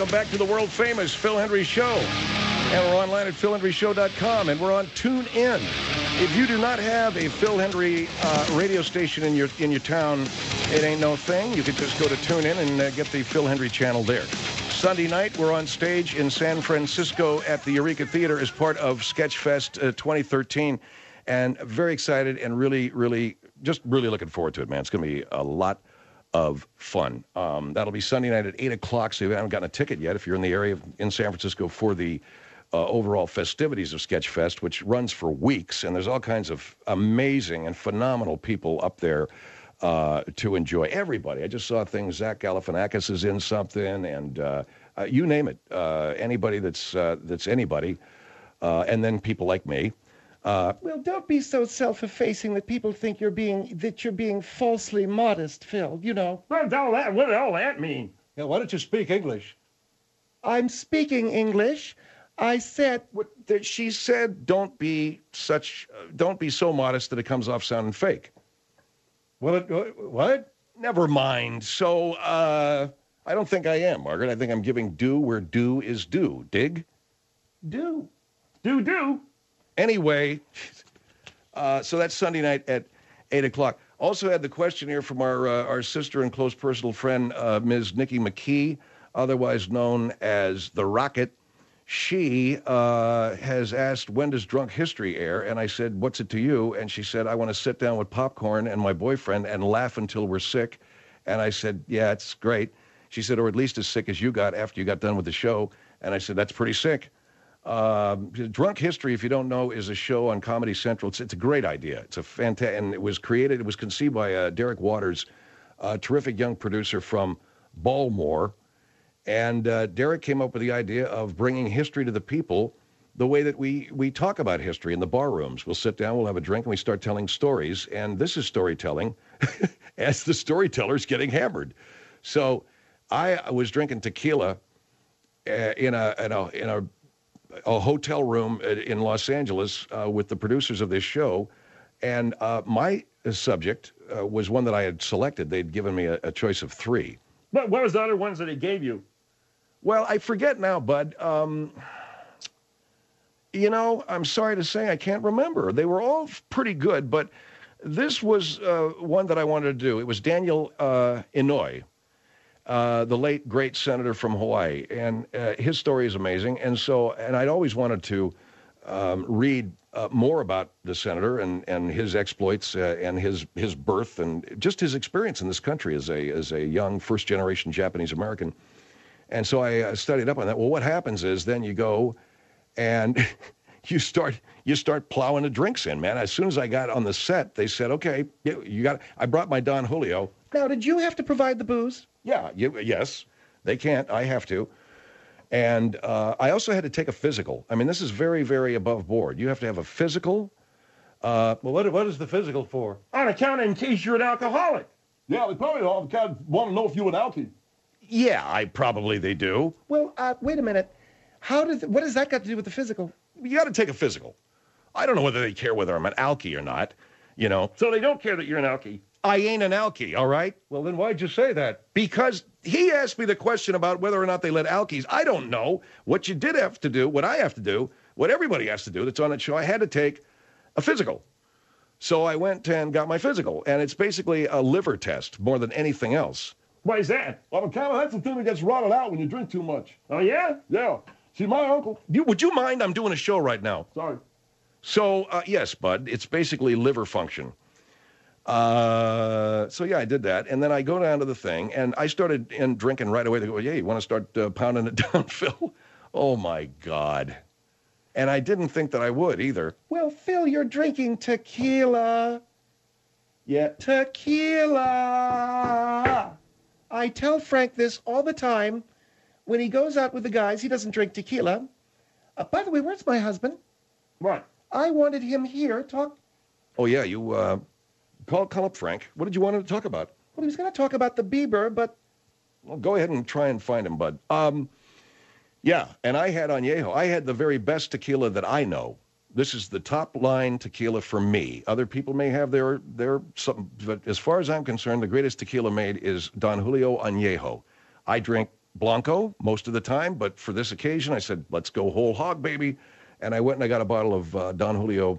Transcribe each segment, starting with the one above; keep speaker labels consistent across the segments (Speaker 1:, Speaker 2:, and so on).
Speaker 1: welcome back to the world-famous Phil Hendrie Show. And we're online at philhendrieshow.com, and we're on TuneIn. If you do not have a Phil Hendrie radio station in your town, it ain't no thing. You can just go to TuneIn and get the Phil Hendrie channel there. Sunday night, we're on stage in San Francisco at the Eureka Theater as part of Sketchfest 2013. And very excited and really looking forward to it, man. It's going to be a lot of fun. That'll be Sunday night at 8 o'clock, so if you haven't gotten a ticket yet, if you're in the area in San Francisco for the overall festivities of Sketchfest, which runs for weeks, and there's all kinds of amazing and phenomenal people up there to enjoy. Everybody. I just saw things. Zach Galifianakis is in something, and you name it. Anybody that's anybody, and then people like me.
Speaker 2: Well, don't be so self-effacing that people think you're being falsely modest, Phil. You know.
Speaker 3: What did all that mean?
Speaker 4: Yeah, why don't you speak English?
Speaker 2: I'm speaking English. I said.
Speaker 1: She said, "Don't be so modest that it comes off sounding fake."
Speaker 4: What?
Speaker 1: Never mind. So I don't think I am, Margaret. I think I'm giving due where due is due. Dig?
Speaker 2: Do.
Speaker 1: Anyway, so that's Sunday night at 8 o'clock. Also had the question here from our sister and close personal friend, Ms. Nikki McKee, otherwise known as The Rocket. She has asked, when does Drunk History air? And I said, what's it to you? And she said, I want to sit down with popcorn and my boyfriend and laugh until we're sick. And I said, yeah, it's great. She said, or at least as sick as you got after you got done with the show. And I said, that's pretty sick. Drunk History, if you don't know, is a show on Comedy Central. It's a great idea. It's a fantastic, and it was conceived by Derek Waters, a terrific young producer from Baltimore. And Derek came up with the idea of bringing history to the people the way that we talk about history in the bar rooms. We'll sit down, we'll have a drink, and we start telling stories. And this is storytelling as the storyteller's getting hammered. So I was drinking tequila in a hotel room in Los Angeles with the producers of this show. And my subject was one that I had selected. They'd given me a choice of 3.
Speaker 3: What was the other ones that he gave you?
Speaker 1: Well, I forget now, Bud. I'm sorry to say I can't remember. They were all pretty good, but this was one that I wanted to do. It was Daniel Inouye, the late, great senator from Hawaii, and his story is amazing. And I'd always wanted to read more about the senator and his exploits and his birth and just his experience in this country as a young first-generation Japanese American. And so I studied up on that. Well, what happens is then you go and you start plowing the drinks in, man. As soon as I got on the set, they said, okay, I brought my Don Julio.
Speaker 2: Now, did you have to provide the booze?
Speaker 1: Yeah, yes. They can't. I have to. And I also had to take a physical. I mean, this is very, very above board. You have to have a physical.
Speaker 4: Well, what is the physical for?
Speaker 3: On account in case you're an alcoholic.
Speaker 4: Yeah, they probably all want to know if you're an alkie.
Speaker 1: Yeah, they do.
Speaker 2: Well, wait a minute. What does that got to do with the physical?
Speaker 1: You got to take a physical. I don't know whether they care whether I'm an alkie or not, you know.
Speaker 3: So they don't care that you're an alkie.
Speaker 1: I ain't an alkie, all right?
Speaker 4: Well, then why'd you say that?
Speaker 1: Because he asked me the question about whether or not they let alkies. I don't know. What you did have to do, what I have to do, what everybody has to do that's on that show, I had to take a physical. So I went and got my physical, and it's basically a liver test more than anything else.
Speaker 3: Why is that?
Speaker 4: Well, that's the thing that gets rotted out when you drink too much.
Speaker 3: Oh, yeah?
Speaker 4: Yeah. See, my uncle...
Speaker 1: Would you mind? I'm doing a show right now.
Speaker 4: Sorry.
Speaker 1: So, yes, Bud, it's basically liver function. So, yeah, I did that. And then I go down to the thing, and I started drinking right away. They go, yeah, you want to start pounding it down, Phil? Oh, my God. And I didn't think that I would either.
Speaker 2: Well, Phil, you're drinking tequila.
Speaker 1: Yeah.
Speaker 2: Tequila. I tell Frank this all the time. When he goes out with the guys, he doesn't drink tequila. By the way, where's my husband?
Speaker 3: What?
Speaker 2: I wanted him here. Talk.
Speaker 1: Oh, yeah, you call up Frank. What did you want him to talk about?
Speaker 2: Well, he was going to talk about the Bieber, but...
Speaker 1: Well, go ahead and try and find him, Bud. Yeah, and I had Añejo. I had the very best tequila that I know. This is the top line tequila for me. Other people may have their something, but as far as I'm concerned, the greatest tequila made is Don Julio Añejo. I drink Blanco most of the time, but for this occasion, I said, let's go whole hog, baby. And I went and I got a bottle of Don Julio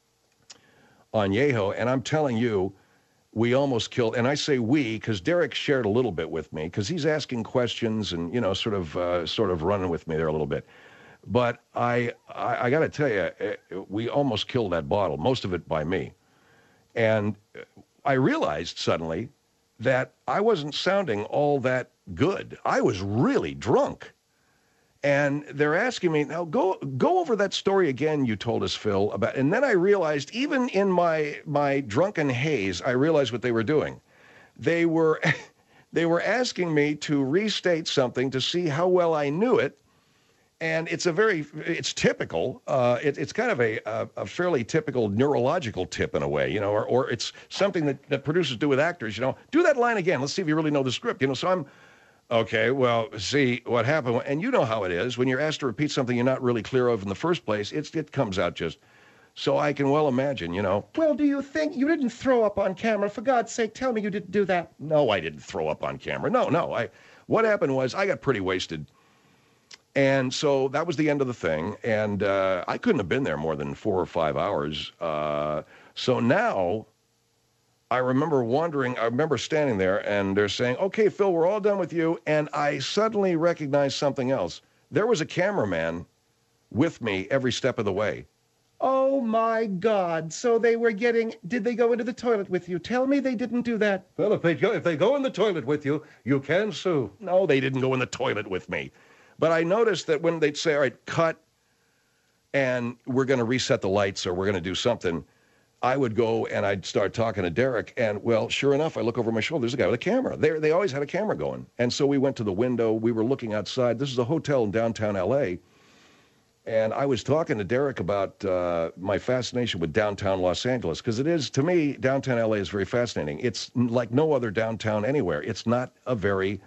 Speaker 1: Añejo, and I'm telling you, we almost killed, and I say we because Derek shared a little bit with me because he's asking questions and, you know, sort of running with me there a little bit. But I got to tell you, we almost killed that bottle, most of it by me. And I realized suddenly that I wasn't sounding all that good. I was really drunk. And they're asking me, now go over that story again you told us, Phil, about, and then I realized, even in my drunken haze, I realized what they were doing. They were asking me to restate something to see how well I knew it. And it's typical. It's kind of a fairly typical neurological tip in a way, you know, or it's something that producers do with actors, you know. Do that line again. Let's see if you really know the script, you know. So I'm, okay, well, see what happened. And you know how it is. When you're asked to repeat something you're not really clear of in the first place, it comes out just. So I can well imagine, you know.
Speaker 2: Well, do you think you didn't throw up on camera? For God's sake, tell me you didn't do that.
Speaker 1: No, I didn't throw up on camera. No. What happened was I got pretty wasted. And so that was the end of the thing. And I couldn't have been there more than 4 or 5 hours. So now I remember standing there and they're saying, okay, Phil, we're all done with you. And I suddenly recognized something else. There was a cameraman with me every step of the way.
Speaker 2: Oh, my God. So did they go into the toilet with you? Tell me they didn't do that.
Speaker 5: Well, if they go in the toilet with you, you can sue.
Speaker 1: No, they didn't go in the toilet with me. But I noticed that when they'd say, all right, cut, and we're going to reset the lights or we're going to do something, I would go and I'd start talking to Derek. And, well, sure enough, I look over my shoulder. There's a guy with a camera. They always had a camera going. And so we went to the window. We were looking outside. This is a hotel in downtown L.A., and I was talking to Derek about my fascination with downtown Los Angeles, because it is, to me, downtown L.A. is very fascinating. It's like no other downtown anywhere. It's not a very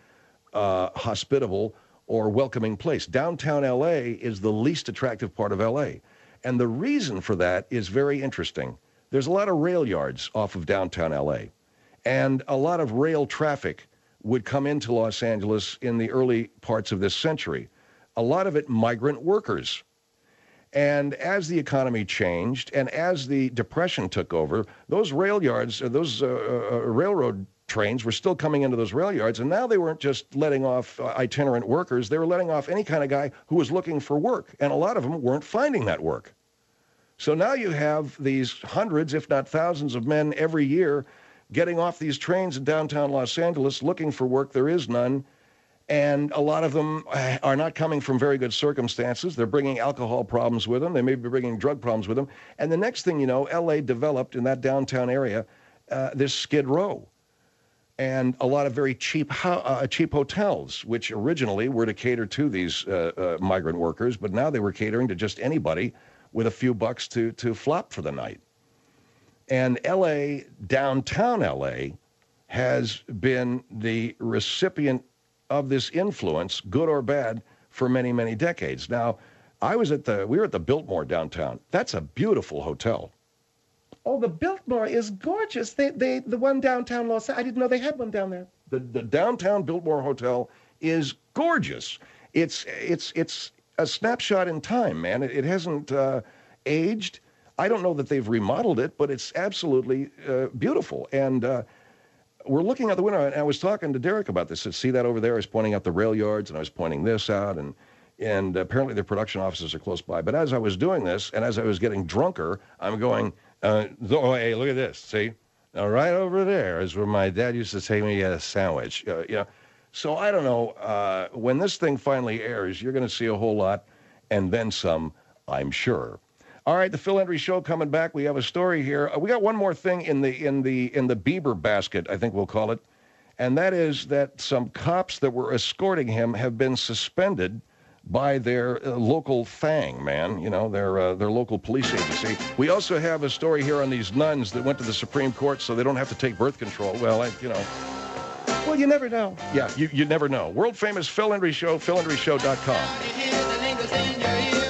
Speaker 1: hospitable or welcoming place. Downtown L.A. is the least attractive part of L.A., and the reason for that is very interesting. There's a lot of rail yards off of downtown L.A., and a lot of rail traffic would come into Los Angeles in the early parts of this century. A lot of it migrant workers. And as the economy changed and as the Depression took over, those rail yards, those railroad trains were still coming into those rail yards, and now they weren't just letting off itinerant workers. They were letting off any kind of guy who was looking for work, and a lot of them weren't finding that work. So now you have these hundreds, if not thousands, of men every year getting off these trains in downtown Los Angeles looking for work. There is none. And a lot of them are not coming from very good circumstances. They're bringing alcohol problems with them. They may be bringing drug problems with them. And the next thing you know, L.A. developed in that downtown area this Skid Row and a lot of very cheap hotels, which originally were to cater to these migrant workers, but now they were catering to just anybody with a few bucks to flop for the night. And L.A., downtown L.A., has been the recipient of this influence, good or bad, for many, many decades. Now, we were at the Biltmore downtown. That's a beautiful hotel.
Speaker 2: Oh, the Biltmore is gorgeous. The one downtown Los Angeles. I didn't know they had one down there.
Speaker 1: The downtown Biltmore Hotel is gorgeous. It's a snapshot in time, man. It hasn't aged. I don't know that they've remodeled it, but it's absolutely beautiful. And we're looking out the window, and I was talking to Derek about this. See that over there? I was pointing out the rail yards, and I was pointing this out, and apparently the production offices are close by. But as I was doing this, and as I was getting drunker, I'm going, hey, look at this. See? Now, right over there is where my dad used to take me to get a sandwich. So I don't know. When this thing finally airs, you're going to see a whole lot, and then some, I'm sure. All right, the Phil Hendrie Show coming back. We have a story here. We got one more thing in the Bieber basket, I think we'll call it, and that is that some cops that were escorting him have been suspended by their local thing, man. You know, their local police agency. We also have a story here on these nuns that went to the Supreme Court so they don't have to take birth control. Well,
Speaker 2: Well, you never know.
Speaker 1: Yeah, you never know. World famous Phil Hendrie Show, philhendrieshow.com.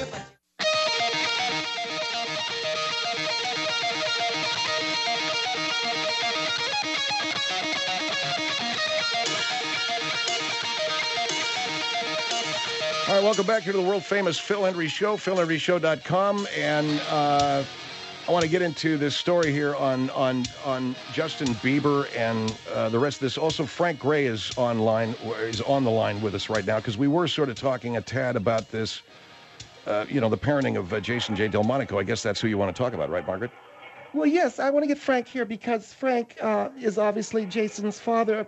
Speaker 1: All right, welcome back here to the world-famous Phil Hendry Show, philhendryshow.com. And I want to get into this story here on Justin Bieber and the rest of this. Also, Frank Gray is on the line with us right now, because we were sort of talking a tad about this, the parenting of Jason J. Delmonico. I guess that's who you want to talk about, right, Margaret?
Speaker 2: Well, yes, I want to get Frank here because Frank is obviously Jason's father.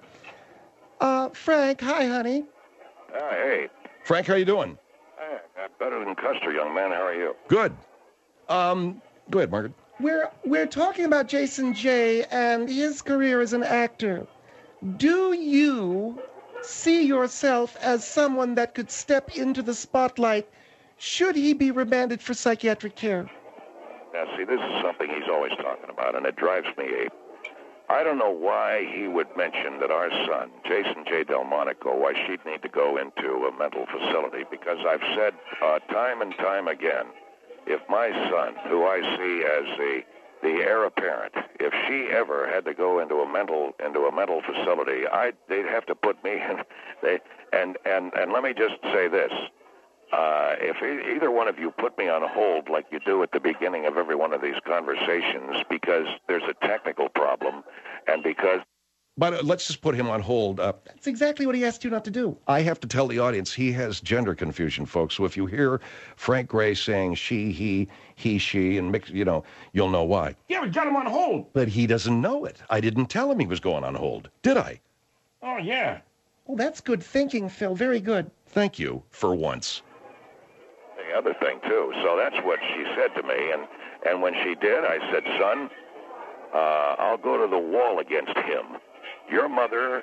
Speaker 2: Frank, hi, honey.
Speaker 3: Hey.
Speaker 1: Frank, how you doing?
Speaker 3: Better than Custer, young man. How are you?
Speaker 1: Good. Go ahead, Margaret.
Speaker 2: We're talking about Jason J. and his career as an actor. Do you see yourself as someone that could step into the spotlight should he be remanded for psychiatric care?
Speaker 3: Now, see, this is something he's always talking about, and it drives me ape. I don't know why he would mention that our son, Jason J. Delmonico, why she'd need to go into a mental facility, because I've said time and time again, if my son, who I see as the heir apparent, if she ever had to go into a mental facility, they'd have to put me in. And let me just say this. If either one of you put me on hold like you do at the beginning of every one of these conversations, because there's a technical problem, and because...
Speaker 1: But let's just put him on hold.
Speaker 2: That's exactly what he asked you not to do.
Speaker 1: I have to tell the audience he has gender confusion, folks. So if you hear Frank Gray saying she, he, she, and mix, you'll know why.
Speaker 3: Yeah, we got him on hold.
Speaker 1: But he doesn't know it. I didn't tell him he was going on hold, did I?
Speaker 3: Oh, yeah.
Speaker 2: Well, that's good thinking, Phil. Very good.
Speaker 1: Thank you, for once.
Speaker 3: The other thing, too. So that's what she said to me, and when she did, I said, son, I'll go to the wall against him. Your mother,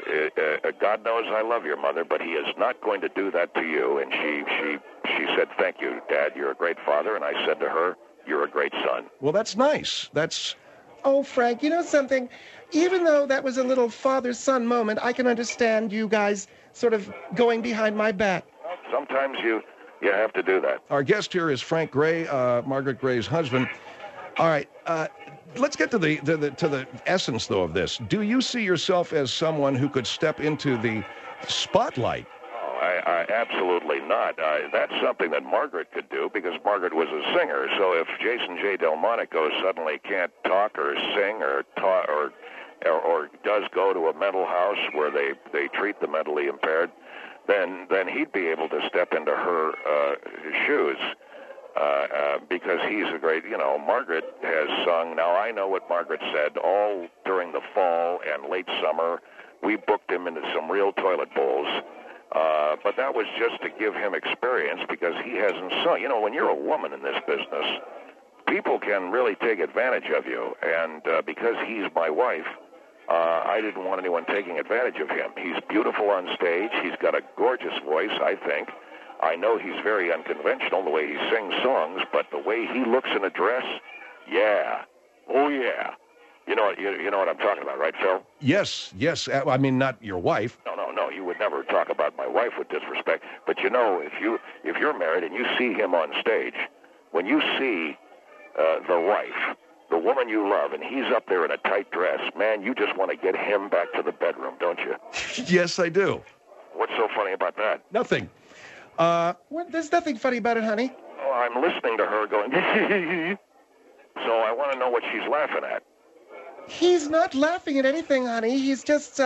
Speaker 3: God knows I love your mother, but he is not going to do that to you. And she said, thank you, Dad, you're a great father. And I said to her, you're a great son.
Speaker 1: Well, that's nice.
Speaker 2: Oh, Frank, you know something? Even though that was a little father-son moment, I can understand you guys sort of going behind my back.
Speaker 3: Sometimes you have to do that.
Speaker 1: Our guest here is Frank Gray, Margaret Gray's husband. All right, let's get to the essence, though, of this. Do you see yourself as someone who could step into the spotlight?
Speaker 3: Oh, I absolutely not. That's something that Margaret could do, because Margaret was a singer. So if Jason J. Delmonico suddenly can't talk or sing or does go to a mental house where they treat the mentally impaired, then he'd be able to step into her shoes, because he's a great, Margaret has sung. Now, I know what Margaret said all during the fall and late summer. We booked him into some real toilet bowls, but that was just to give him experience, because he hasn't sung. When you're a woman in this business, people can really take advantage of you, and because he's my wife, I didn't want anyone taking advantage of him. He's beautiful on stage. He's got a gorgeous voice, I think. I know he's very unconventional the way he sings songs, but the way he looks in a dress, yeah. Oh, yeah. You know what I'm talking about, right, Phil?
Speaker 1: Yes. I mean, not your wife.
Speaker 3: No. You would never talk about my wife with disrespect. But if you're married and you see him on stage, when you see the wife, the woman you love, and he's up there in a tight dress, man, you just want to get him back to the bedroom, don't you?
Speaker 1: Yes, I do.
Speaker 3: What's so funny about that?
Speaker 1: Nothing.
Speaker 2: There's nothing funny about it, honey.
Speaker 3: Oh, I'm listening to her going, so I want to know what she's laughing at.
Speaker 2: He's not laughing at anything, honey. He's just,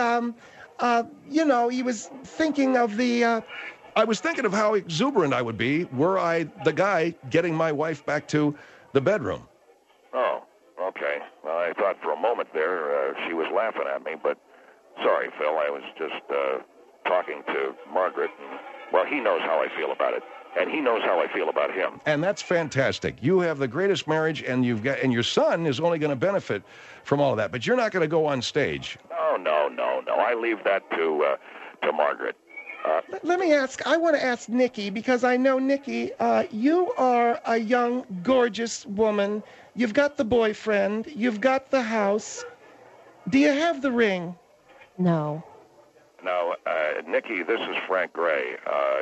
Speaker 2: he was thinking of the...
Speaker 1: I was thinking of how exuberant I would be were I the guy getting my wife back to the bedroom.
Speaker 3: Oh, okay. Well, I thought for a moment there she was laughing at me, but sorry, Phil. I was just talking to Margaret, and, he knows how I feel about it, and he knows how I feel about him.
Speaker 1: And that's fantastic. You have the greatest marriage, and your son is only going to benefit from all of that. But you're not going to go on stage.
Speaker 3: No. I leave that to Margaret.
Speaker 2: Let me ask. I want to ask Nikki, because I know, Nikki, you are a young, gorgeous woman. You've got the boyfriend. You've got the house. Do you have the ring?
Speaker 6: No.
Speaker 3: Now, Nikki, this is Frank Gray.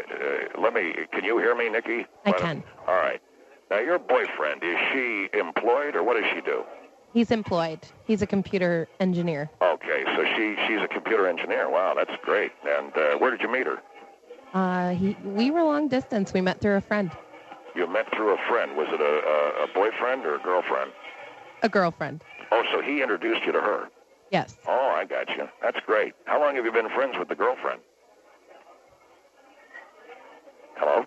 Speaker 3: Can you hear me, Nikki?
Speaker 6: I can.
Speaker 3: All right. Now, your boyfriend, is she employed, or what does she do?
Speaker 6: He's employed. He's a computer engineer.
Speaker 3: Okay, so she's a computer engineer. Wow, that's great. And where did you meet her?
Speaker 6: We were long distance. We met through a friend.
Speaker 3: You met through a friend. Was it a boyfriend or a girlfriend?
Speaker 6: A girlfriend.
Speaker 3: Oh, so he introduced you to her.
Speaker 6: Yes.
Speaker 3: Oh, I got you. That's great. How long have you been friends with the girlfriend? Hello?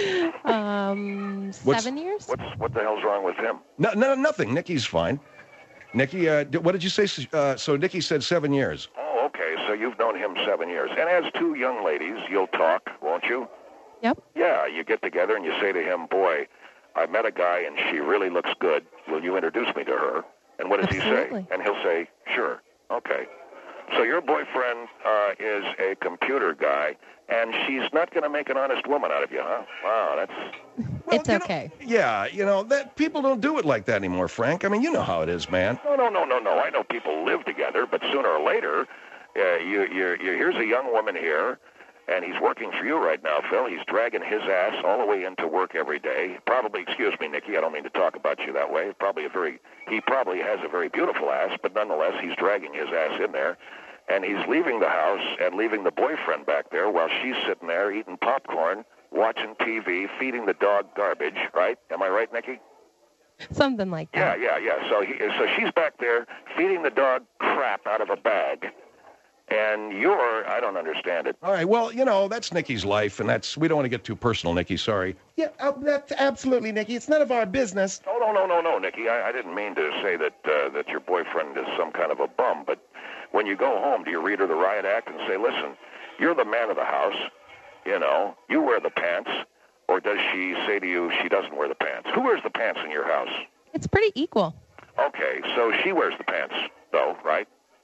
Speaker 6: 7 years?
Speaker 3: What the hell's wrong with him?
Speaker 1: No, nothing. Nikki's fine. Nikki, what did you say? So Nikki said 7 years.
Speaker 3: Oh, okay. So you've known him 7 years. And as two young ladies, you'll talk, won't you?
Speaker 6: Yep.
Speaker 3: Yeah, you get together and you say to him, boy, I met a guy and she really looks good. Will you introduce me to her? And what does
Speaker 6: Absolutely.
Speaker 3: he say? And he'll say, sure. Okay. So your boyfriend is a computer guy, and she's not going to make an honest woman out of you, huh? Wow, that's...
Speaker 1: Well,
Speaker 6: It's okay.
Speaker 1: That people don't do it like that anymore, Frank. I mean, you know how it is, man.
Speaker 3: No. I know people live together, but sooner or later, here's a young woman here, and he's working for you right now, Phil. He's dragging his ass all the way into work every day. Probably, excuse me, Nikki, I don't mean to talk about you that way. He probably has a very beautiful ass, but nonetheless, he's dragging his ass in there. And he's leaving the house and leaving the boyfriend back there while she's sitting there eating popcorn, watching TV, feeding the dog garbage, right? Am I right, Nikki?
Speaker 6: Something like that.
Speaker 3: Yeah. So she's back there feeding the dog crap out of a bag. And I don't understand it.
Speaker 1: All right, well, that's Nikki's life, and we don't want to get too personal, Nikki, sorry.
Speaker 2: Yeah, that's absolutely, Nikki. It's none of our business.
Speaker 3: No, Nikki. I didn't mean to say that your boyfriend is some kind of a bum, but when you go home, do you read her the riot act and say, listen, you're the man of the house, you wear the pants, or does she say to you she doesn't wear the pants? Who wears the pants in your house?
Speaker 6: It's pretty equal.
Speaker 3: Okay, so she wears the pants, though, right?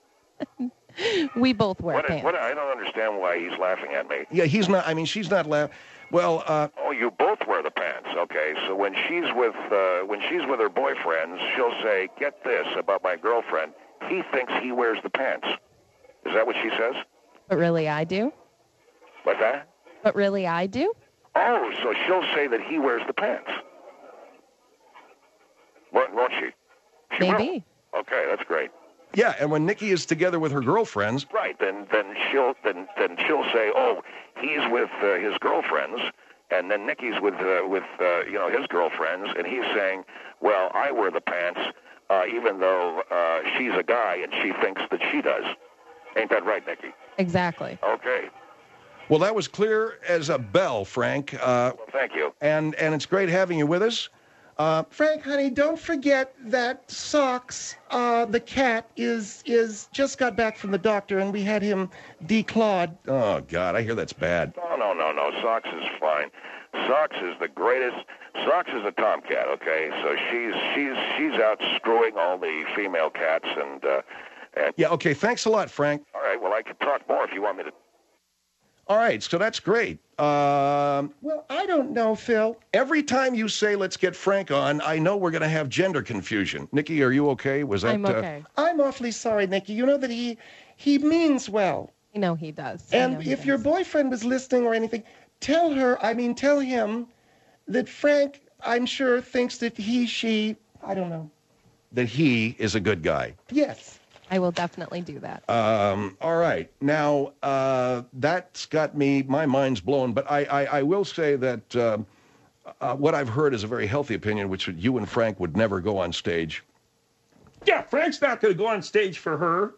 Speaker 6: We both wear pants.
Speaker 3: I don't understand why he's laughing at me.
Speaker 1: Yeah, he's not, she's not laughing. Well,
Speaker 3: Oh, you both wear the pants. Okay, so when she's with her boyfriends, she'll say, "Get this about my girlfriend. He thinks he wears the pants." Is that what she says?
Speaker 6: But really, I do.
Speaker 3: What's that?
Speaker 6: But really, I do.
Speaker 3: Oh, so she'll say that he wears the pants. Won't she? She
Speaker 6: Maybe.
Speaker 3: will. Okay, that's great.
Speaker 1: yeah, and when Nikki is together with her girlfriends,
Speaker 3: Right. Then she'll say, "Oh, he's with his girlfriends," and then Nikki's with his girlfriends, and he's saying, "Well, I wear the pants, even though she's a guy and she thinks that she does." Ain't that right, Nikki?
Speaker 6: Exactly.
Speaker 3: Okay.
Speaker 1: well, that was clear as a bell, Frank.
Speaker 3: Well, thank you.
Speaker 1: And it's great having you with us.
Speaker 2: Frank, honey, don't forget that Socks, the cat, is just got back from the doctor, and we had him declawed.
Speaker 1: Oh, God, I hear that's bad.
Speaker 3: No. Socks is fine. Socks is the greatest. Socks is a tomcat. Okay, so she's out screwing all the female cats and.
Speaker 1: Yeah, okay, thanks a lot, Frank.
Speaker 3: All right. Well, I can talk more if you want me to.
Speaker 1: All right, so that's great.
Speaker 2: Well, I don't know, Phil.
Speaker 1: Every time you say, let's get Frank on, I know we're going to have gender confusion. Nikki, are you okay? Was that?
Speaker 6: I'm okay.
Speaker 2: I'm awfully sorry, Nikki. You know that he means well.
Speaker 6: I know he does.
Speaker 2: And if your boyfriend was listening or anything, tell him that Frank, I'm sure, thinks that I don't know.
Speaker 1: That he is a good guy.
Speaker 2: Yes.
Speaker 6: I will definitely do that.
Speaker 1: All right. Now, that's got my mind's blown, but I will say that what I've heard is a very healthy opinion, which you and Frank would never go on stage.
Speaker 4: Yeah, Frank's not going to go on stage for her.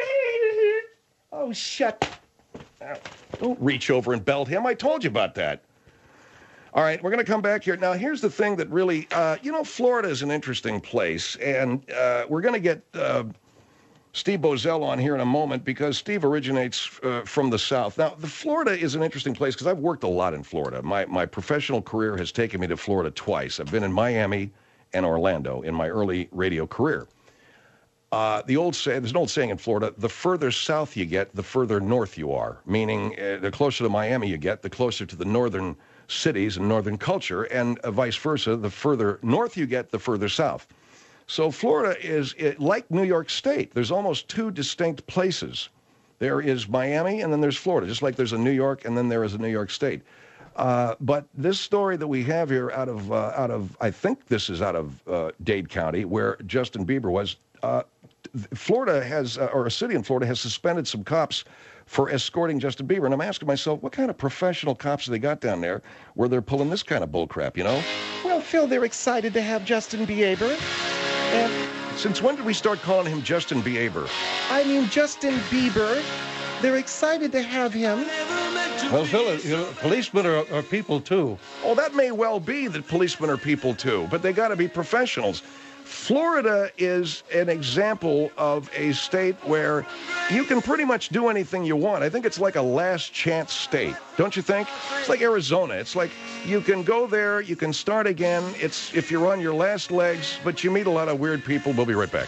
Speaker 2: Oh, shut.
Speaker 1: Don't reach over and belt him. I told you about that. All right, we're going to come back here. Now, here's the thing that really, Florida is an interesting place, and we're going to get Steve Bozell on here in a moment because Steve originates from the South. Now, Florida is an interesting place because I've worked a lot in Florida. My professional career has taken me to Florida twice. I've been in Miami and Orlando in my early radio career. There's an old saying in Florida, the further south you get, the further north you are, meaning the closer to Miami you get, the closer to the northern cities and northern culture, and vice versa, the further north you get, the further south. So Florida is like New York State. There's almost two distinct places. There is Miami, and then there's Florida, just like there's a New York, and then there is a New York State. But this story that we have here out of I think this is out of Dade County, where Justin Bieber was. Florida has, or a city in Florida has suspended some cops for escorting Justin Bieber. And I'm asking myself, what kind of professional cops have they got down there where they're pulling this kind of bullcrap, you know?
Speaker 2: Well, Phil, they're excited to have Justin Bieber. And
Speaker 1: Since when did we start calling him Justin Bieber?
Speaker 2: I mean, Justin Bieber. They're excited to have him.
Speaker 5: Well, Phil, you know, policemen are people, too.
Speaker 1: Oh, that may well be that policemen are people too, but they got to be professionals. Florida is an example of a state where you can pretty much do anything you want. I think it's like a last chance state, don't you think? It's like Arizona. It's like you can go there, you can start again. It's if you're on your last legs, but you meet a lot of weird people. We'll be right back.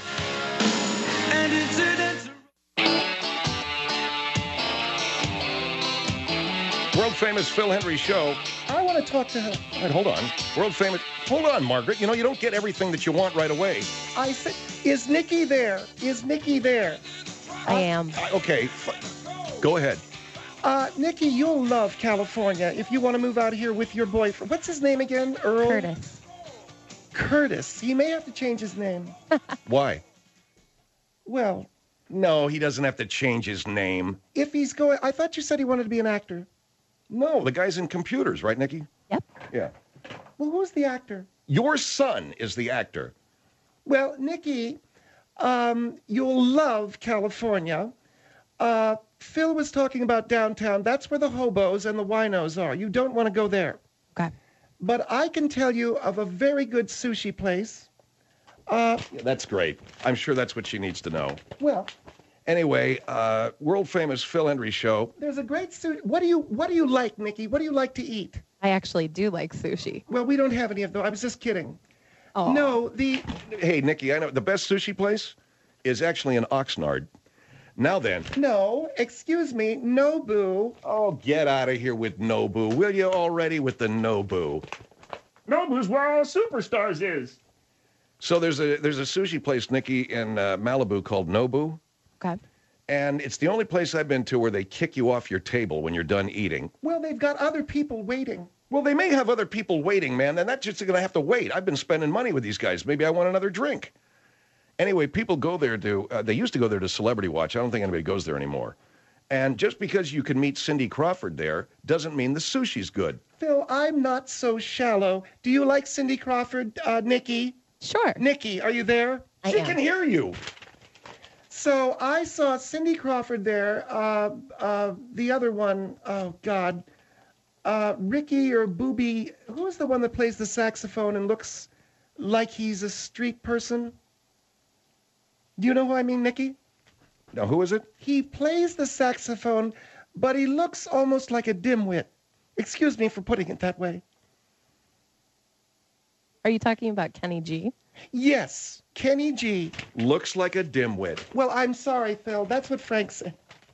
Speaker 1: World famous Phil Hendrie Show.
Speaker 2: I want to talk to her.
Speaker 1: All right, hold on. World famous. Hold on, Margaret. You know, you don't get everything that you want right away.
Speaker 2: I said, is Nikki there? Is Nikki there?
Speaker 6: I am.
Speaker 1: Okay, go ahead.
Speaker 2: Nikki, you'll love California if you want to move out here with your boyfriend. What's his name again? Earl?
Speaker 6: Curtis.
Speaker 2: Curtis. He may have to change his name.
Speaker 1: Why?
Speaker 2: Well,
Speaker 1: No, he doesn't have to change his name.
Speaker 2: if he's going... I thought you said he wanted to be an actor.
Speaker 1: No, the guy's in computers, right, Nikki?
Speaker 6: Yep.
Speaker 1: Yeah.
Speaker 2: Well, who's the actor?
Speaker 1: Your son is the actor.
Speaker 2: Well, Nikki, you'll love California. Phil was talking about downtown. That's where the hobos and the winos are. You don't want to go there.
Speaker 6: Okay.
Speaker 2: But I can tell you of a very good sushi place.
Speaker 1: Yeah, that's great. I'm sure that's what she needs to know.
Speaker 2: Well,
Speaker 1: Anyway, world famous Phil Hendrie Show.
Speaker 2: there's a great sushi. What do you like, Nikki? What do you like to eat?
Speaker 6: I actually do like sushi.
Speaker 2: Well, we don't have any of those. I was just kidding.
Speaker 6: Oh.
Speaker 2: No,
Speaker 1: Hey, Nikki, I know the best sushi place is actually in Oxnard. Now then.
Speaker 2: No, excuse me, Nobu.
Speaker 1: Oh, get out of here with Nobu, will you already with the Nobu?
Speaker 4: Nobu's where all superstars is.
Speaker 1: So there's a sushi place, Nikki, in Malibu called Nobu.
Speaker 6: Okay.
Speaker 1: And it's the only place I've been to where they kick you off your table when you're done eating.
Speaker 2: Well, they've got other people waiting.
Speaker 1: Well, they may have other people waiting, man, and that's just going to have to wait. I've been spending money with these guys. Maybe I want another drink. Anyway, people go there they used to go there to Celebrity Watch. I don't think anybody goes there anymore. And just because you can meet Cindy Crawford there doesn't mean the sushi's good.
Speaker 2: Phil, I'm not so shallow. Do you like Cindy Crawford, Nikki?
Speaker 6: Sure.
Speaker 2: Nikki, are you there?
Speaker 6: I
Speaker 1: She
Speaker 6: am.
Speaker 1: can hear you.
Speaker 2: So I saw Cindy Crawford there. The other one, oh God, Ricky or Booby. Who's the one that plays the saxophone and looks like he's a street person? Do you know who I mean, Nikki?
Speaker 1: Now, who is it?
Speaker 2: He plays the saxophone, but he looks almost like a dimwit. Excuse me for putting it that way.
Speaker 6: Are you talking about Kenny G?
Speaker 2: Yes, Kenny G.
Speaker 1: Looks like a dimwit.
Speaker 2: Well, I'm sorry, Phil. That's what Frank said.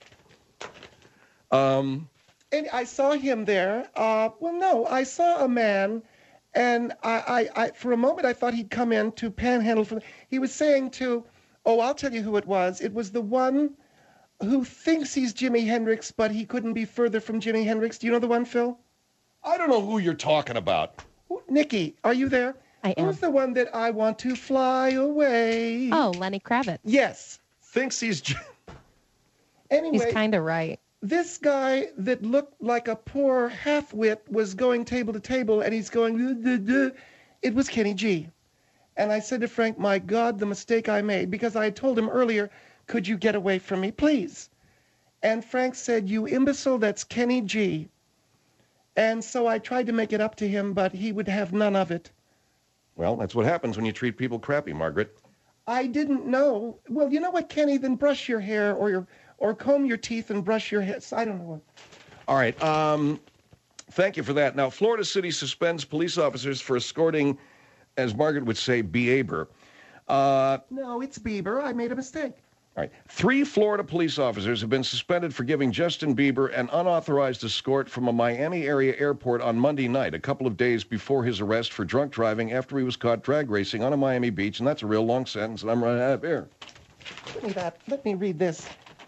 Speaker 2: And I saw him there. Well, no, I saw a man, and I for a moment I thought he'd come in to panhandle for. He was saying to, oh, I'll tell you who it was. It was the one who thinks he's Jimi Hendrix, but he couldn't be further from Jimi Hendrix. Do you know the one, Phil?
Speaker 1: I don't know who you're talking about.
Speaker 2: Nikki, are you there?
Speaker 6: I am.
Speaker 2: Who's the one that I want to fly away?
Speaker 6: Oh, Lenny Kravitz.
Speaker 2: Yes.
Speaker 1: Thinks he's...
Speaker 2: Anyway.
Speaker 6: He's kind of right.
Speaker 2: This guy that looked like a poor half-wit was going table to table, and he's going, duh, duh, duh. It was Kenny G. And I said to Frank, my God, the mistake I made, because I had told him earlier, could you get away from me, please? And Frank said, you imbecile, that's Kenny G. And so I tried to make it up to him, but he would have none of it.
Speaker 1: Well, that's what happens when you treat people crappy, Margaret.
Speaker 2: I didn't know. Well, you know what, Kenny? Then brush your hair or comb your teeth and brush your hair. I don't know.
Speaker 1: All right. Thank you for that. Now, Florida City suspends police officers for escorting, as Margaret would say, Bieber.
Speaker 2: No, it's Bieber. I made a mistake.
Speaker 1: All right. 3 Florida police officers have been suspended for giving Justin Bieber an unauthorized escort from a Miami area airport on Monday night, a couple of days before his arrest for drunk driving after he was caught drag racing on a Miami beach. And that's a real long sentence, and I'm running out of air.
Speaker 2: Let me read this.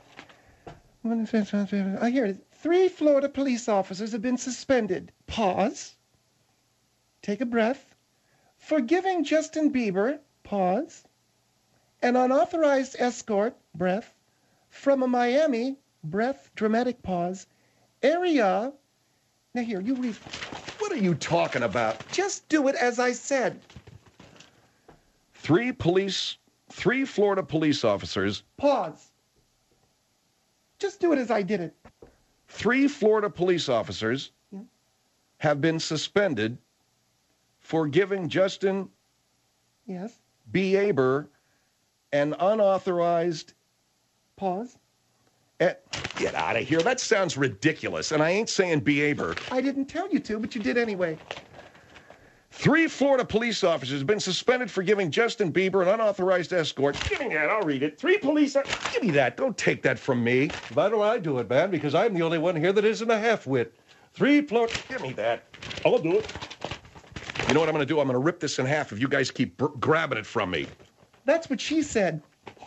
Speaker 2: I hear it. 3 Florida police officers have been suspended. Pause. Take a breath. For giving Justin Bieber. Pause. an unauthorized escort, breath, from a Miami, breath, dramatic pause, area. Now here, you read.
Speaker 1: What are you talking about?
Speaker 2: Just do it as I said.
Speaker 1: Three Florida police officers,
Speaker 2: Pause. Just do it as I did it.
Speaker 1: 3 Florida police officers
Speaker 2: Yeah.
Speaker 1: have been suspended for giving Justin
Speaker 2: Yes.
Speaker 1: Bieber an unauthorized...
Speaker 2: Pause.
Speaker 1: Get out of here. That sounds ridiculous, and I ain't saying Bieber.
Speaker 2: I didn't tell you to, but you did anyway.
Speaker 1: 3 Florida police officers have been suspended for giving Justin Bieber an unauthorized escort.
Speaker 4: Give me that. I'll read it. 3 police.
Speaker 1: Give me that. Don't take that from me.
Speaker 5: Why don't I do it, man? Because I'm the only one here that isn't a half-wit. 3 Florida...
Speaker 1: Give me that.
Speaker 4: I'll do it.
Speaker 1: You know what I'm going to do? I'm going to rip this in half if you guys keep grabbing it from me.
Speaker 2: That's what she said.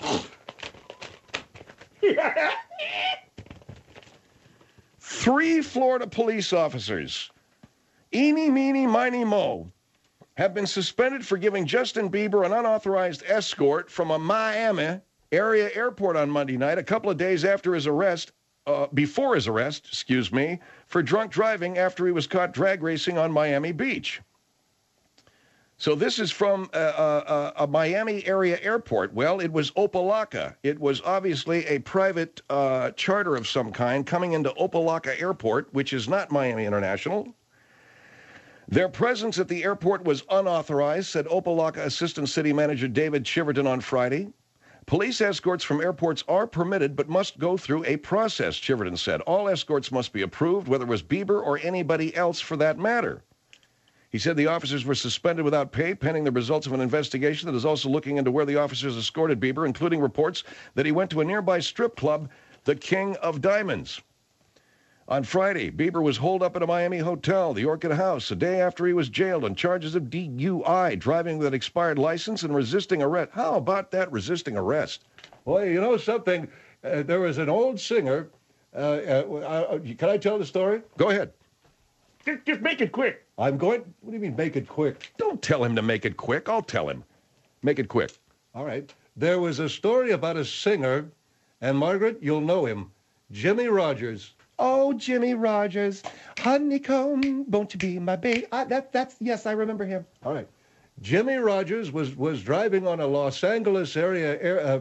Speaker 1: 3 Florida police officers, eeny, meeny, miny, mo, have been suspended for giving Justin Bieber an unauthorized escort from a Miami area airport on Monday night, a couple of days after his arrest, before his arrest, for drunk driving after he was caught drag racing on Miami Beach. So this is from a Miami area airport. Well, it was Opa-locka. It was obviously a private charter of some kind coming into Opa-locka Airport, which is not Miami International. Their presence at the airport was unauthorized, said Opa-locka Assistant City Manager David Chiverton on Friday. Police escorts from airports are permitted but must go through a process, Chiverton said. All escorts must be approved, whether it was Bieber or anybody else for that matter. He said the officers were suspended without pay, pending the results of an investigation that is also looking into where the officers escorted Bieber, including reports that he went to a nearby strip club, the King of Diamonds. On Friday, Bieber was holed up at a Miami hotel, the Orchid House, a day after he was jailed on charges of DUI, driving with an expired license and resisting arrest. How about that, resisting arrest?
Speaker 5: Boy, you know something? There was an old singer. Can I tell the story?
Speaker 1: Go ahead.
Speaker 4: Just make it quick.
Speaker 5: I'm going... What do you mean, make it quick?
Speaker 1: Don't tell him to make it quick. I'll tell him. Make it quick.
Speaker 5: All right. There was a story about a singer, and Margaret, you'll know him, Jimmy Rogers.
Speaker 2: Oh, Jimmy Rogers, honeycomb, won't you be my baby? Yes, I remember him.
Speaker 5: All right. Jimmy Rogers was driving on a Los Angeles area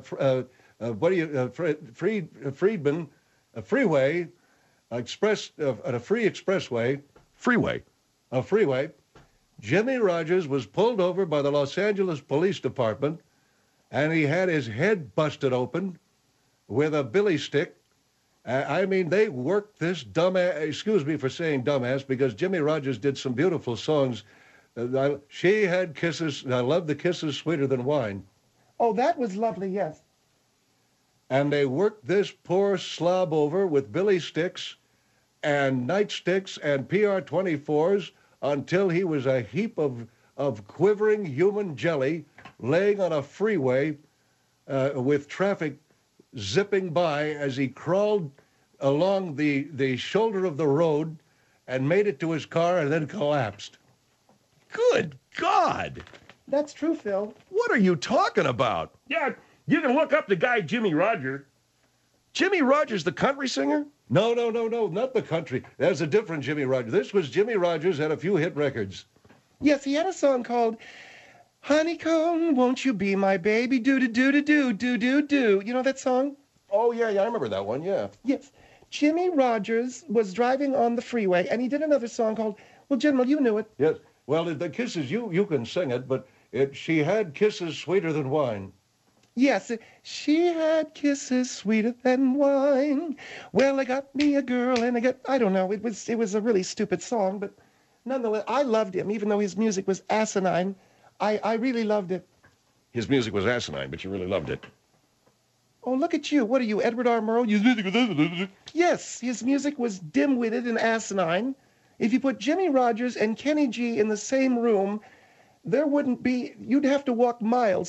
Speaker 5: Freedman freeway, a free expressway.
Speaker 1: Freeway.
Speaker 5: A freeway. Jimmy Rogers was pulled over by the Los Angeles Police Department, and he had his head busted open with a billy stick. I mean, they worked this dumbass, excuse me for saying dumbass, because Jimmy Rogers did some beautiful songs. She had kisses, I love the kisses sweeter than wine.
Speaker 2: Oh, that was lovely, yes.
Speaker 5: And they worked this poor slob over with billy sticks and nightsticks and PR-24s until he was a heap of quivering human jelly laying on a freeway with traffic zipping by as he crawled along the shoulder of the road and made it to his car and then collapsed.
Speaker 1: Good God!
Speaker 2: That's true, Phil.
Speaker 1: What are you talking about?
Speaker 4: Yeah, you can look up the guy Jimmy Roger.
Speaker 1: Jimmy Rogers, the country singer?
Speaker 5: No, not the country. There's a different Jimmy Rogers. This was Jimmy Rogers, had a few hit records.
Speaker 2: Yes, he had a song called Honeycomb, Won't You Be My Baby, do-do-do-do-do-do-do. You know that song?
Speaker 1: Oh, yeah, I remember that one, yeah.
Speaker 2: Yes. Jimmy Rogers was driving on the freeway, and he did another song called, well, General, you knew it.
Speaker 5: Yes. Well, the kisses, you can sing it, but she had kisses sweeter than wine.
Speaker 2: Yes, she had kisses sweeter than wine. Well, I got me a girl, and I don't know, it was a really stupid song, but nonetheless, I loved him, even though his music was asinine. I really loved it.
Speaker 1: His music was asinine, but you really loved it.
Speaker 2: Oh, look at you. What are you, Edward R. Murrow? Yes, his music was dim-witted and asinine. If you put Jimmy Rogers and Kenny G in the same room, there wouldn't be... You'd have to walk miles.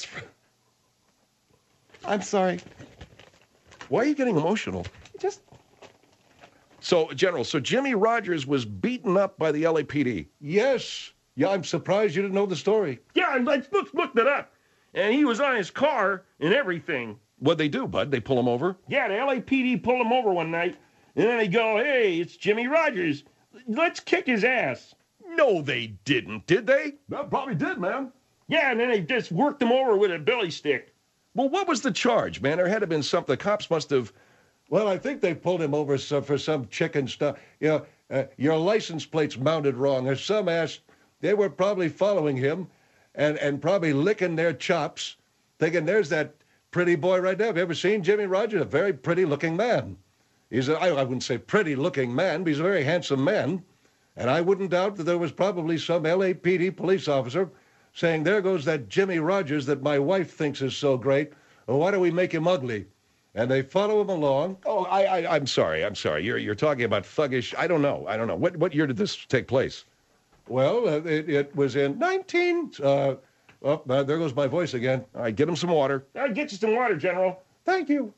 Speaker 2: I'm sorry.
Speaker 1: Why are you getting emotional?
Speaker 2: Just...
Speaker 1: So, General, Jimmy Rogers was beaten up by the LAPD.
Speaker 5: Yes. Yeah, I'm surprised you didn't know the story.
Speaker 4: Yeah, and let's look that up. and he was on his car and everything.
Speaker 1: What'd they do, Bud? They pull him over?
Speaker 4: Yeah, the LAPD pulled him over one night, and then they go, hey, it's Jimmy Rogers. Let's kick his ass.
Speaker 1: No, they didn't, did they?
Speaker 4: That probably did, man. Yeah, and then they just worked him over with a billy stick.
Speaker 1: Well, what was the charge, man? There had to have been something. The cops must have...
Speaker 5: Well, I think they pulled him over for some chicken stuff. You know, your license plate's mounted wrong. There's some ass, they were probably following him and probably licking their chops, thinking, there's that pretty boy right there. Have you ever seen Jimmy Rogers? A very pretty-looking man. I wouldn't say pretty-looking man, but he's a very handsome man. And I wouldn't doubt that there was probably some LAPD police officer saying, there goes that Jimmy Rogers that my wife thinks is so great. Well, why do we make him ugly? And they follow him along.
Speaker 1: Oh, I'm sorry. You're talking about thuggish. I don't know. What year did this take place?
Speaker 5: Well, it was in there goes my voice again.
Speaker 1: All right, get him some water.
Speaker 4: I'll get you some water, General.
Speaker 5: Thank you.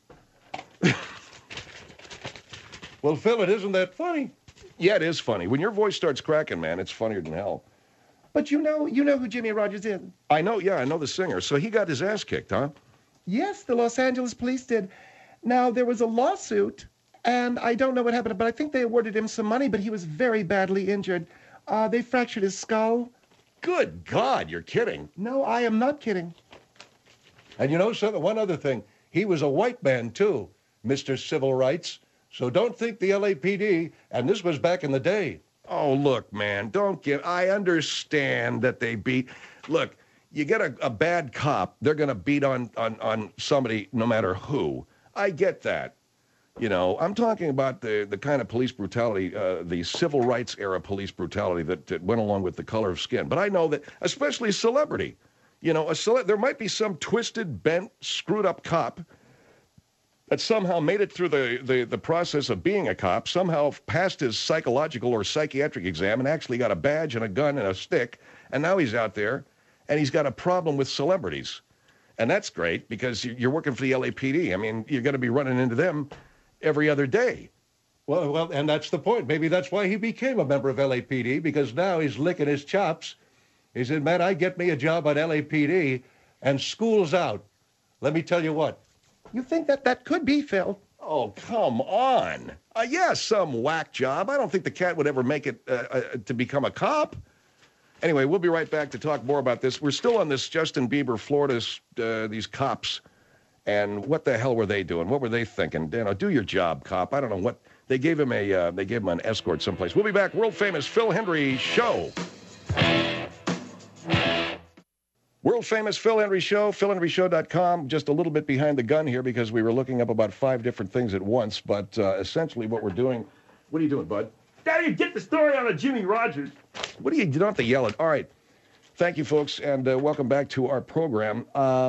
Speaker 5: Well, Phil, it isn't that funny.
Speaker 1: Yeah, it is funny. When your voice starts cracking, man, it's funnier than hell.
Speaker 2: But you know who Jimmy Rogers is.
Speaker 1: I know the singer. So he got his ass kicked, huh?
Speaker 2: Yes, the Los Angeles police did. Now, there was a lawsuit, and I don't know what happened, but I think they awarded him some money, but he was very badly injured. They fractured his skull.
Speaker 1: Good God, you're kidding.
Speaker 2: No, I am not kidding.
Speaker 5: And you know something? One other thing. He was a white man, too, Mr. Civil Rights. So don't think the LAPD, and this was back in the day.
Speaker 1: Oh, look, man, I understand that they beat. Look, you get a bad cop, they're going to beat on somebody no matter who. I get that. You know, I'm talking about the kind of police brutality, the civil rights era police brutality that went along with the color of skin. But I know that, especially celebrity, you know, there might be some twisted, bent, screwed up cop that somehow made it through the process of being a cop, somehow passed his psychological or psychiatric exam and actually got a badge and a gun and a stick, and now he's out there, and he's got a problem with celebrities. And that's great because you're working for the LAPD. I mean, you're going to be running into them every other day.
Speaker 5: Well, and that's the point. Maybe that's why he became a member of LAPD, because now he's licking his chops. He said, man, I get me a job on LAPD, and school's out. Let me tell you what.
Speaker 2: You think that could be, Phil?
Speaker 1: Oh, come on. Yes, some whack job. I don't think the cat would ever make it to become a cop. Anyway, we'll be right back to talk more about this. We're still on this Justin Bieber, Florida, these cops. And what the hell were they doing? What were they thinking? You know, do your job, cop. I don't know what. They gave him an escort someplace. We'll be back. World famous Phil Hendrie Show. World famous Phil Hendrie Show, philhendrieshow.com. Just a little bit behind the gun here because we were looking up about 5 different things at once. But essentially what we're doing. What are you doing, bud?
Speaker 4: Daddy, get the story on Jimmy Rogers.
Speaker 1: You don't have to yell it. All right. Thank you, folks, and welcome back to our program.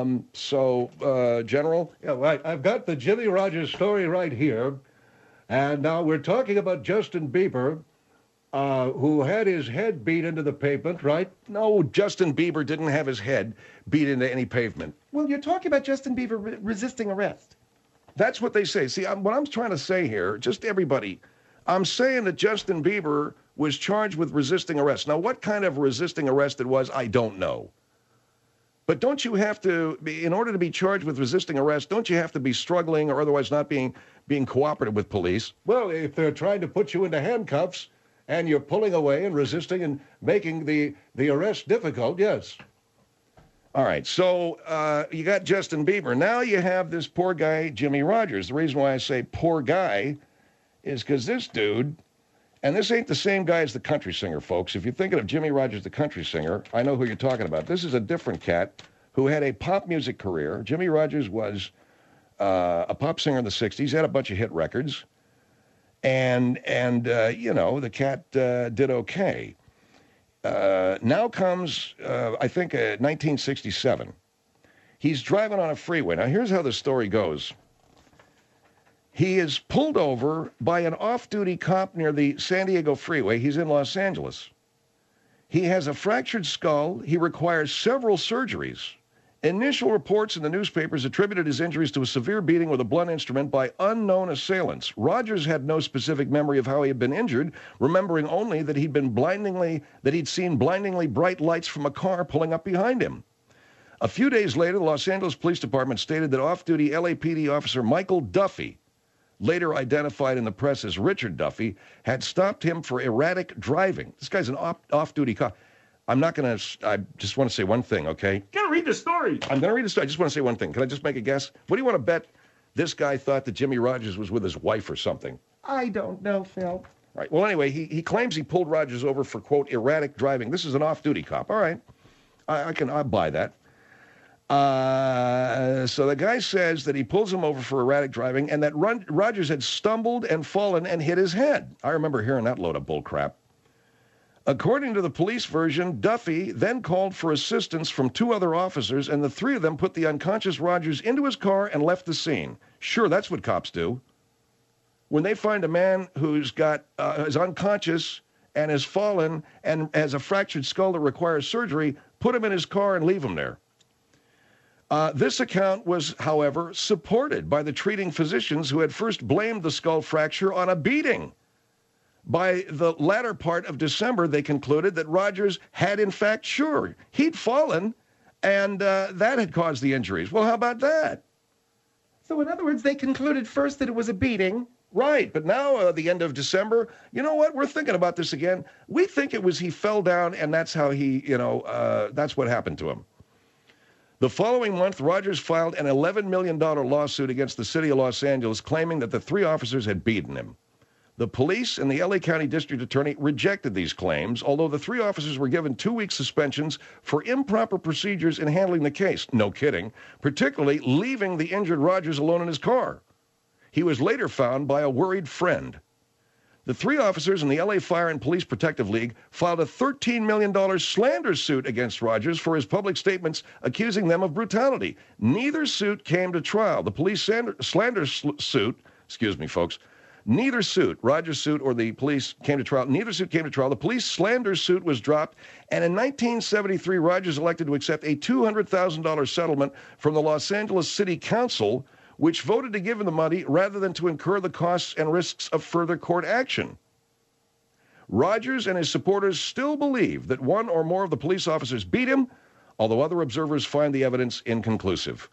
Speaker 1: General?
Speaker 5: Yeah, right. I've got the Jimmy Rogers story right here. And now we're talking about Justin Bieber, who had his head beat into the pavement, right?
Speaker 1: No, Justin Bieber didn't have his head beat into any pavement.
Speaker 2: Well, you're talking about Justin Bieber resisting arrest.
Speaker 1: That's what they say. See, what I'm trying to say here, just everybody, I'm saying that Justin Bieber was charged with resisting arrest. Now, what kind of resisting arrest it was, I don't know. But don't you have to, in order to be charged with resisting arrest, don't you have to be struggling or otherwise not being cooperative with police?
Speaker 5: Well, if they're trying to put you into handcuffs and you're pulling away and resisting and making the arrest difficult, yes.
Speaker 1: All right, so you got Justin Bieber. Now you have this poor guy, Jimmy Rogers. The reason why I say poor guy is because this dude, and this ain't the same guy as the country singer, folks. If you're thinking of Jimmy Rogers, the country singer, I know who you're talking about. This is a different cat who had a pop music career. Jimmy Rogers was a pop singer in the 60s, had a bunch of hit records, and you know, the cat did okay. Now comes, I think, 1967. He's driving on a freeway. Now, here's how the story goes. He is pulled over by an off-duty cop near the San Diego freeway. He's in Los Angeles. He has a fractured skull. He requires several surgeries. Initial reports in the newspapers attributed his injuries to a severe beating with a blunt instrument by unknown assailants. Rogers had no specific memory of how he had been injured, remembering only that he'd seen blindingly bright lights from a car pulling up behind him. A few days later, the Los Angeles Police Department stated that off-duty LAPD officer Michael Duffy, later identified in the press as Richard Duffy, had stopped him for erratic driving. This guy's an off-duty cop. I just want to say one thing, okay?
Speaker 4: Gotta read the story.
Speaker 1: I'm going to read the story. I just want to say one thing. Can I just make a guess? What do you want to bet this guy thought that Jimmy Rogers was with his wife or something?
Speaker 2: I don't know, Phil.
Speaker 1: All right. Well, anyway, he claims he pulled Rogers over for, quote, erratic driving. This is an off-duty cop. All right. I'll buy that. So the guy says that he pulls him over for erratic driving and that Rogers had stumbled and fallen and hit his head. I remember hearing that load of bull crap. According to the police version, Duffy then called for assistance from two other officers, and the three of them put the unconscious Rogers into his car and left the scene. Sure, that's what cops do. When they find a man who's is unconscious and has fallen and has a fractured skull that requires surgery, put him in his car and leave him there. This account was, however, supported by the treating physicians who had first blamed the skull fracture on a beating. By the latter part of December, they concluded that Rogers had, in fact, he'd fallen, and that had caused the injuries. Well, how about that?
Speaker 2: So in other words, they concluded first that it was a beating.
Speaker 1: Right, but now, at the end of December, you know what? We're thinking about this again. We think it was he fell down, and that's how that's what happened to him. The following month, Rogers filed an $11 million lawsuit against the city of Los Angeles, claiming that the three officers had beaten him. The police and the LA County District Attorney rejected these claims, although the three officers were given 2-week suspensions for improper procedures in handling the case. No kidding. Particularly leaving the injured Rogers alone in his car. He was later found by a worried friend. The three officers in the LA Fire and Police Protective League filed a $13 million slander suit against Rogers for his public statements accusing them of brutality. Neither suit came to trial. The police slander suit, excuse me, folks, neither suit, Rogers' suit or the police, came to trial. Neither suit came to trial. The police slander suit was dropped, and in 1973, Rogers elected to accept a $200,000 settlement from the Los Angeles City Council, which voted to give him the money rather than to incur the costs and risks of further court action. Rogers and his supporters still believe that one or more of the police officers beat him, although other observers find the evidence inconclusive.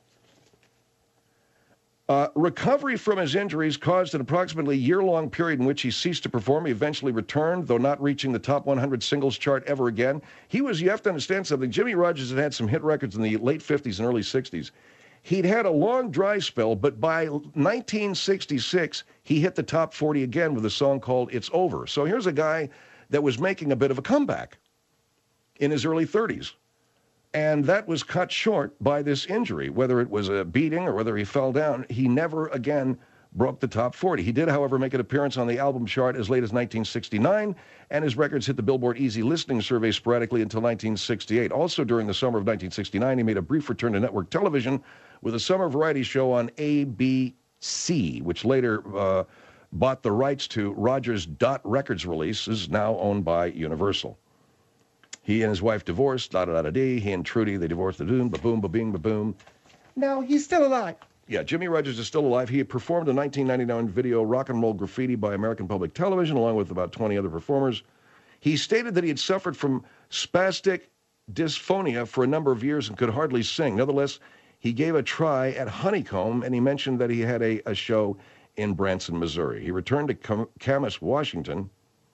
Speaker 1: Recovery from his injuries caused an approximately year-long period in which he ceased to perform. He eventually returned, though not reaching the top 100 singles chart ever again. You have to understand something. Jimmy Rogers had some hit records in the late 50s and early 60s. He'd had a long dry spell, but by 1966, he hit the top 40 again with a song called It's Over. So here's a guy that was making a bit of a comeback in his early 30s. And that was cut short by this injury. Whether it was a beating or whether he fell down, he never again broke the top 40. He did, however, make an appearance on the album chart as late as 1969, and his records hit the Billboard Easy Listening Survey sporadically until 1968. Also during the summer of 1969, he made a brief return to network television with a summer variety show on ABC, which later bought the rights to Rogers' Dot Records releases, now owned by Universal. He and his wife divorced, da-da-da-da-dee. He and Trudy, they divorced, ba-boom, ba-boom, ba-bing, ba-boom.
Speaker 2: Now, he's still alive.
Speaker 1: Yeah, Jimmy Rogers is still alive. He had performed the 1999 video Rock and Roll Graffiti by American Public Television, along with about 20 other performers. He stated that he had suffered from spastic dysphonia for a number of years and could hardly sing. Nevertheless, he gave a try at Honeycomb, and he mentioned that he had a show in Branson, Missouri. He returned to Camas, Washington.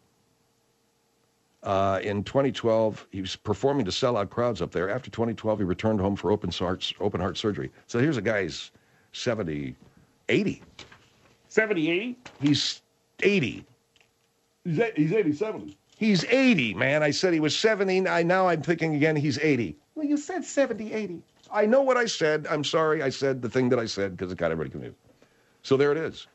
Speaker 1: In 2012, he was performing to sellout crowds up there. After 2012, he returned home for open heart surgery. So here's a guy who's 70, 80.
Speaker 4: 70, 80?
Speaker 1: He's 80.
Speaker 4: He's 80, 70.
Speaker 1: He's 80, man. I said he was 70. Now I'm thinking again he's 80.
Speaker 2: Well, you said 70, 80.
Speaker 1: I know what I said. I'm sorry I said the thing that I said because it got everybody confused. So there it is.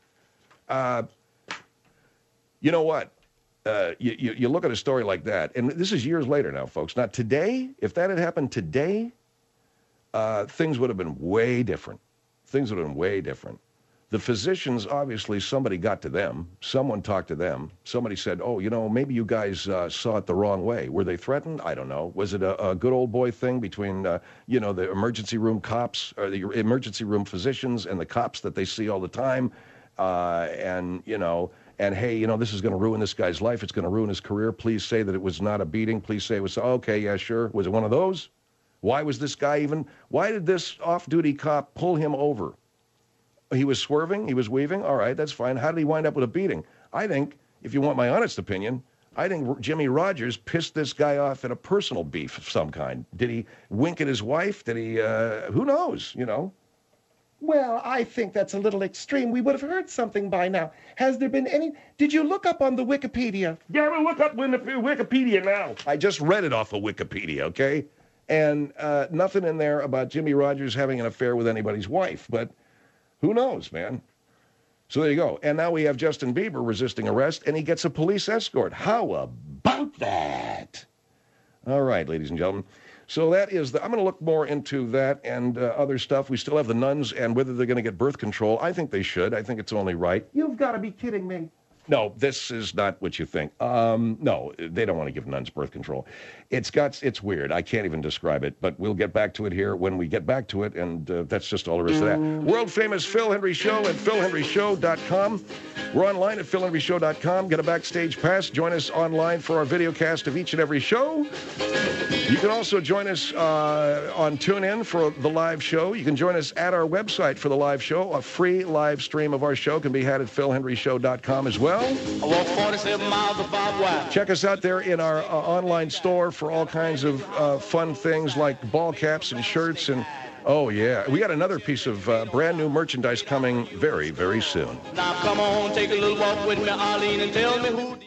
Speaker 1: You know what? You look at a story like that, and this is years later now, folks. Now, today, if that had happened today, things would have been way different. Things would have been way different. The physicians, obviously, somebody got to them. Someone talked to them. Somebody said, oh, maybe you guys saw it the wrong way. Were they threatened? I don't know. Was it a good old boy thing between, the emergency room cops, or the emergency room physicians and the cops that they see all the time? And hey, this is going to ruin this guy's life. It's going to ruin his career. Please say that it was not a beating. Please say it was, okay, yeah, sure. Was it one of those? Why was this guy why did this off-duty cop pull him over? He was swerving, he was weaving, all right, that's fine. How did he wind up with a beating? I think, if you want my honest opinion, I think Jimmy Rogers pissed this guy off in a personal beef of some kind. Did he wink at his wife? Did he, who knows, you know?
Speaker 2: Well, I think that's a little extreme. We would have heard something by now. Has there been any... Did you look up on the Wikipedia?
Speaker 4: Yeah, we'll look up in the Wikipedia now.
Speaker 1: I just read it off of Wikipedia, okay? And nothing in there about Jimmy Rogers having an affair with anybody's wife, but who knows, man? So there you go. And now we have Justin Bieber resisting arrest, and he gets a police escort. How about that? All right, ladies and gentlemen. So that is I'm going to look more into that and other stuff. We still have the nuns and whether they're going to get birth control. I think they should. I think it's only right.
Speaker 2: You've got to be kidding me.
Speaker 1: No, this is not what you think. No, they don't want to give nuns birth control. It's weird. I can't even describe it, but we'll get back to it here when we get back to it, and that's just all there is to that. World-famous Phil Hendrie Show at philhendrieshow.com. We're online at philhendrieshow.com. Get a backstage pass. Join us online for our video cast of each and every show. You can also join us on TuneIn for the live show. You can join us at our website for the live show. A free live stream of our show can be had at philhendrieshow.com as well.
Speaker 7: I walk 47 miles of barbed wire.
Speaker 1: Check us out there in our online store for all kinds of fun things like ball caps and shirts. And, oh, yeah, we got another piece of brand new merchandise coming very, very soon.
Speaker 7: Now come on, take a little walk with me, Arlene, and tell me who